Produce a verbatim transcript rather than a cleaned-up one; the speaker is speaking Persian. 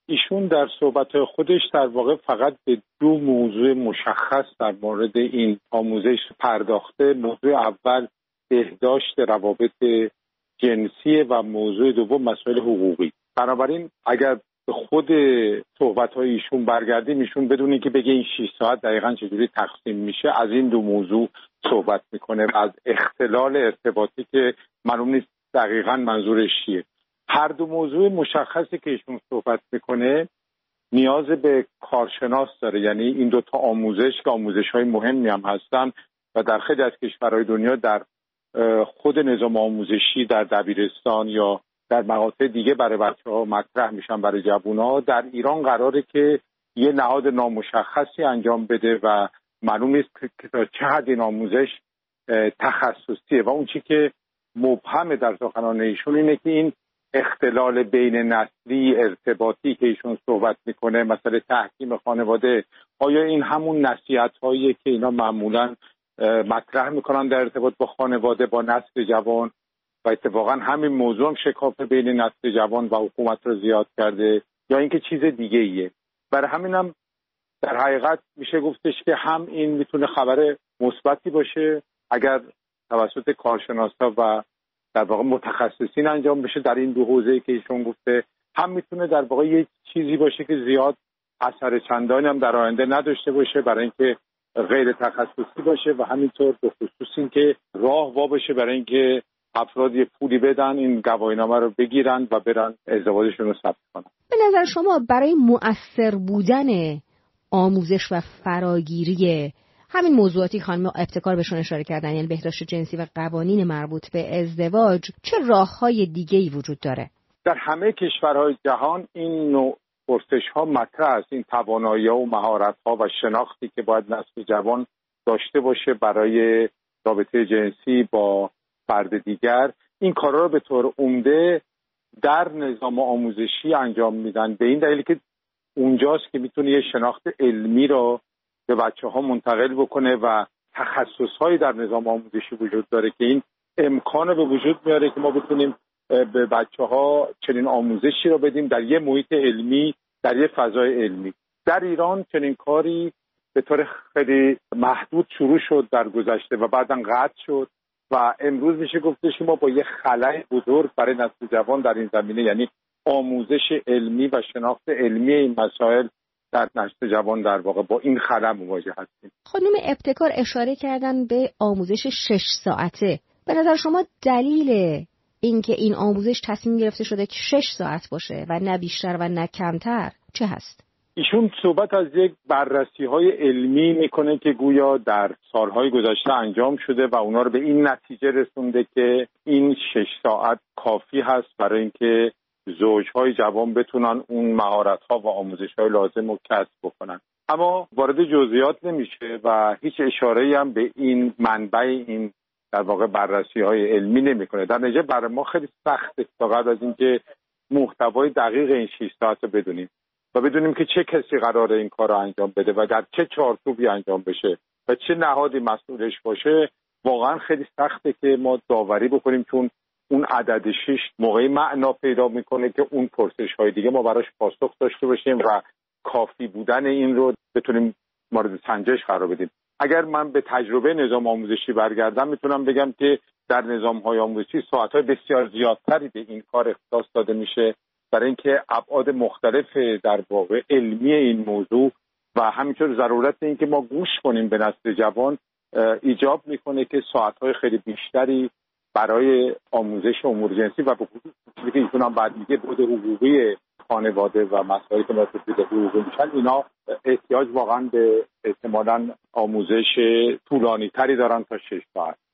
ایشون در صحبت خودش در واقع فقط به دو موضوع مشخص در مورد این آموزش پرداخته. موضوع اول بهداشت روابط جنسی و موضوع دوم مسائل حقوقی. بنابراین اگر به خود صحبت‌های ایشون برگردیم، ایشون بدون اینکه بگه این شش ساعت دقیقاً چجوری تقسیم میشه از این دو موضوع صحبت میکنه و از اختلال ارتباطی که معلوم نیست دقیقاً منظورش چیه. هر دو موضوع مشخصی که ایشون صحبت میکنه نیاز به کارشناس داره، یعنی این دو تا آموزش که آموزش‌های مهمی هم هستن و در خیلی از کشورهای دنیا در خود نظام آموزشی در دبیرستان یا در مقاطع دیگه برای بچه‌ها مطرح میشن برای جوونا. در ایران قراره که یه نهاد نامشخصی انجام بده و معلوم نیست که تا چه حد این آموزش تخصصیه و اون چی که مبهمه در سخنان ایشون اینه که این اختلال بین نسلی ارتباطی که ایشون صحبت میکنه، مسئله تحکیم خانواده، آیا این همون نصیحت‌هایی که اینا معمولاً مطرح میکنن در ارتباط با خانواده با نسل جوان و اتفاقا همین موضوع هم شکاف بین نسل جوان و حکومت رو زیاد کرده یا اینکه چیز دیگه ایه؟ برای همینم در حقیقت میشه گفتش که هم این میتونه خبر مثبتی باشه اگر توسط کارشناسا و در واقع متخصصین انجام بشه در این دو حوزه‌ای که ایشون گفته، هم میتونه در واقع یه چیزی باشه که زیاد اثر چندانی هم در آینده نداشته باشه برای اینکه غیر تخصصی باشه و همینطور به خصوص این که راه وا بشه برای اینکه افراد یه پولی بدن این گواهینامه رو بگیرن و برن ازدواجشون رو ثبت کنن. به نظر شما برای مؤثر بودن آموزش و فراگیری همین موضوعاتی خانم ابتکار بهشون اشاره کردن، یعنی بهداشت جنسی و قوانین مربوط به ازدواج، چه راه‌های دیگه‌ای وجود داره؟ در همه کشورهای جهان این نوع پرسش‌ها مطرح است. این توانایی‌ها و مهارت‌ها و شناختی که باید نسل جوان داشته باشه برای رابطه جنسی با فرد دیگر، این کارا رو به طور عمده در نظام آموزشی انجام میدن، به این دلیل که اونجاست که میتونه یه شناخت علمی رو به بچه‌ها منتقل بکنه و تخصص‌هایی در نظام آموزشی وجود داره که این امکان به وجود میاره که ما بتونیم به بچه‌ها چنین آموزشی رو بدیم در یه محیط علمی، در یه فضای علمی. در ایران چنین کاری به طور خیلی محدود شروع شد در گذشته و بعداً قطع شد و امروز میشه گفتش که ما با یه خلأ بزرگ برای نسل جوان در این زمینه، یعنی آموزش علمی و شناخت علمی این مسائل در نسل جوان، در واقع با این خلأ مواجه هستیم. خانم ابتکار اشاره کردن به آموزش شش ساعته. به نظر شما دلیل اینکه این آموزش تصمیم گرفته شده که شش ساعت باشه و نه بیشتر و نه کمتر چه هست؟ ایشون صحبت از یک بررسی‌های علمی میکنه که گویا در سالهای گذشته انجام شده و اونا رو به این نتیجه رسونده که این شش ساعت کافی هست برای اینکه زوجهای جوان بتونن اون مهارت‌ها و آموزش‌های لازم رو کسب بکنن. اما وارد جزئیات نمیشه و هیچ اشاره‌ای هم به این منبع این در واقع بررسی‌های علمی نمیکنه. در نتیجه برای ما خیلی سخته تا قبل از اینکه محتوای دقیق این شش ساعت رو بدونیم و بدونیم که چه کسی قراره این کار رو انجام بده و در چه چارچوبی انجام بشه و چه نهادی مسئولش باشه. واقعا خیلی سخته که ما داوری بکنیم، چون اون عدد شش موقعی معنا پیدا میکنه که اون پرسش‌های دیگه ما براش پاسخ داشته باشیم و کافی بودن این رو بتونیم مورد سنجش قرار بدیم. اگر من به تجربه نظام آموزشی برگردم میتونم بگم که در نظام‌های آموزشی ساعت‌های بسیار زیادتری به این کار اختصاص داده میشه برای اینکه ابعاد مختلف در واقع علمی این موضوع و همینطور ضرورت این که ما گوش کنیم به نسل جوان ایجاب میکنه که ساعت‌های خیلی بیشتری برای آموزش امور جنسی و به خصوص که ایشون هم بعد میگه بود حقوقی خانواده و مسائلی که مربوط به حقوقی میشن، اینا احتیاج واقعا به احتمالاً آموزش طولانی تری دارن تا شش ساعت.